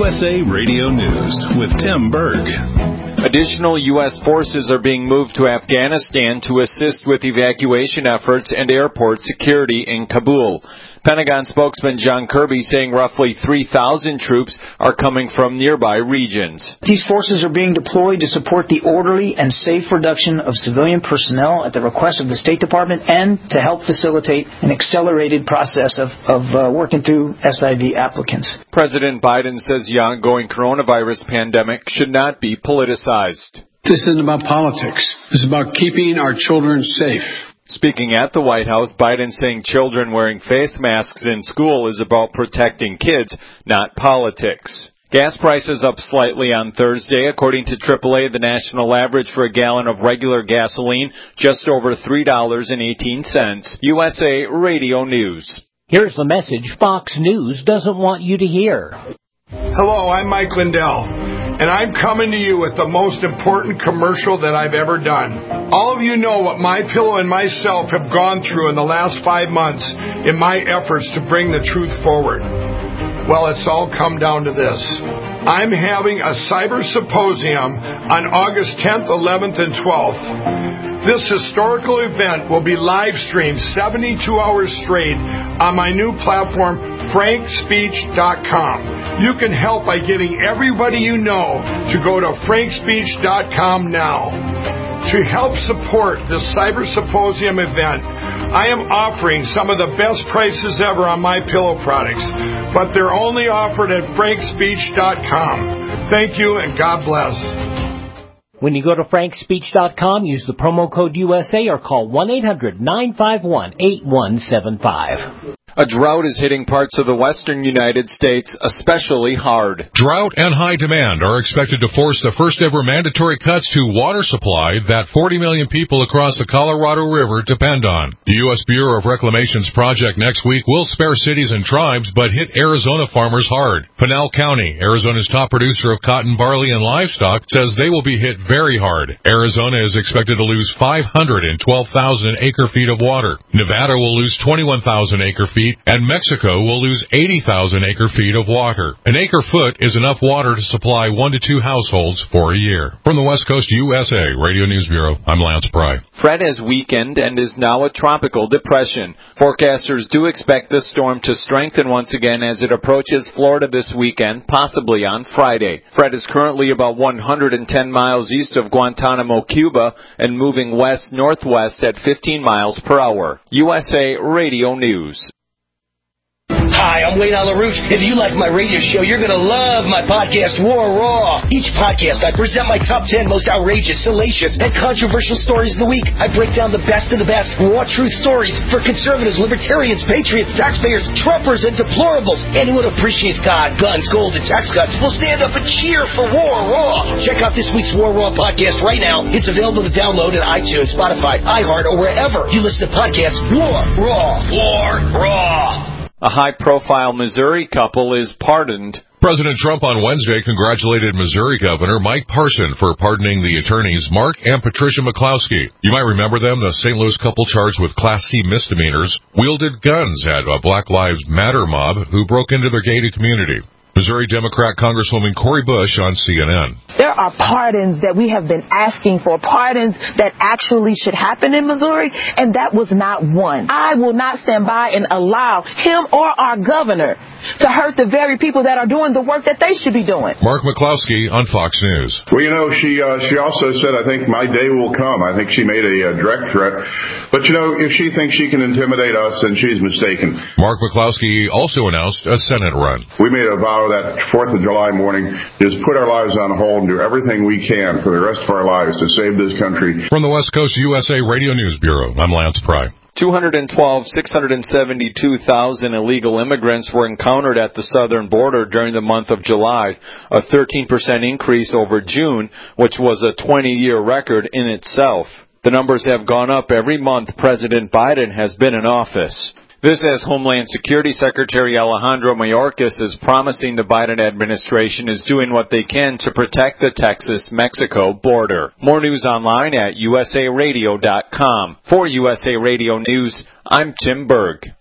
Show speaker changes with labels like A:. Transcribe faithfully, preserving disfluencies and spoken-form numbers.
A: U S A Radio News with Tim Berg.
B: Additional U S forces are being moved to Afghanistan to assist with evacuation efforts and airport security in Kabul. Pentagon spokesman John Kirby saying roughly three thousand troops are coming from nearby regions.
C: These forces are being deployed to support the orderly and safe reduction of civilian personnel at the request of the State Department and to help facilitate an accelerated process of, of uh, working through S I V applicants.
B: President Biden says the ongoing coronavirus pandemic should not be politicized.
D: This isn't about politics. This is about keeping our children safe.
B: Speaking at the White House, Biden saying children wearing face masks in school is about protecting kids, not politics. Gas prices up slightly on Thursday. According to triple A, the national average for a gallon of regular gasoline, just over three dollars and eighteen cents. U S A Radio News.
E: Here's the message Fox News doesn't want you to hear.
F: Hello, I'm Mike Lindell, and I'm coming to you with the most important commercial that I've ever done. All of you know what MyPillow and myself have gone through in the last five months in my efforts to bring the truth forward. Well, it's all come down to this. I'm having a cyber symposium on August tenth, eleventh, and twelfth. This historical event will be live streamed seventy-two hours straight on my new platform, frank speech dot com. You can help by getting everybody you know to go to frank speech dot com now. To help support this Cyber Symposium event, I am offering some of the best prices ever on my pillow products, but they're only offered at frank speech dot com. Thank you and God bless.
E: When you go to frank speech dot com, use the promo code U S A or call one eight hundred nine five one eight one seven five.
B: A drought is hitting parts of the western United States especially hard.
G: Drought and high demand are expected to force the first ever mandatory cuts to water supply that forty million people across the Colorado River depend on. The U S Bureau of Reclamation's project next week will spare cities and tribes but hit Arizona farmers hard. Pinal County, Arizona's top producer of cotton, barley, and livestock, says they will be hit very hard. Arizona is expected to lose five hundred twelve thousand acre feet of water. Nevada will lose twenty-one thousand acre feet. And Mexico will lose eighty thousand acre feet of water. An acre foot is enough water to supply one to two households for a year. From the West Coast U S A Radio News Bureau, I'm Lance Pry.
B: Fred has weakened and is now a tropical depression. Forecasters do expect this storm to strengthen once again as it approaches Florida this weekend, possibly on Friday. Fred is currently about one hundred ten miles east of Guantanamo, Cuba, and moving west-northwest at fifteen miles per hour. U S A Radio News.
H: Hi, I'm Wayne LaRouche. If you like my radio show, you're going to love my podcast, War Raw. Each podcast, I present my top ten most outrageous, salacious, and controversial stories of the week. I break down the best of the best raw truth stories for conservatives, libertarians, patriots, taxpayers, Trumpers, and deplorables. Anyone who appreciates God, guns, gold, and tax cuts will stand up and cheer for War Raw. Check out this week's War Raw podcast right now. It's available to download at iTunes, Spotify, iHeart, or wherever you listen to podcasts. War Raw. War Raw.
B: A high-profile Missouri couple is pardoned.
G: President Trump on Wednesday congratulated Missouri Governor Mike Parson for pardoning the attorneys Mark and Patricia McCloskey. You might remember them, the Saint Louis couple charged with Class C misdemeanors, wielded guns at a Black Lives Matter mob who broke into their gated community. Missouri Democrat Congresswoman Cori Bush on C N N.
I: There are pardons that we have been asking for, pardons that actually should happen in Missouri, and that was not one. I will not stand by and allow him or our governor to hurt the very people that are doing the work that they should be doing.
G: Mark McCloskey on Fox News.
J: Well, you know, she uh, she also said, I think my day will come. I think she made a, a direct threat. But, you know, if she thinks she can intimidate us, then she's mistaken.
G: Mark McCloskey also announced a Senate run.
J: We made a vow that fourth of July morning is put our lives on hold and do everything we can for the rest of our lives to save this country.
G: From the West Coast U S A Radio News Bureau, I'm Lance Pry.
B: two hundred twelve, six hundred seventy-two thousand illegal immigrants were encountered at the southern border during the month of July, a thirteen percent increase over June, which was a twenty-year record in itself. The numbers have gone up every month President Biden has been in office. This as Homeland Security Secretary Alejandro Mayorkas is promising the Biden administration is doing what they can to protect the Texas-Mexico border. More news online at U S A radio dot com. For U S A Radio News, I'm Tim Berg.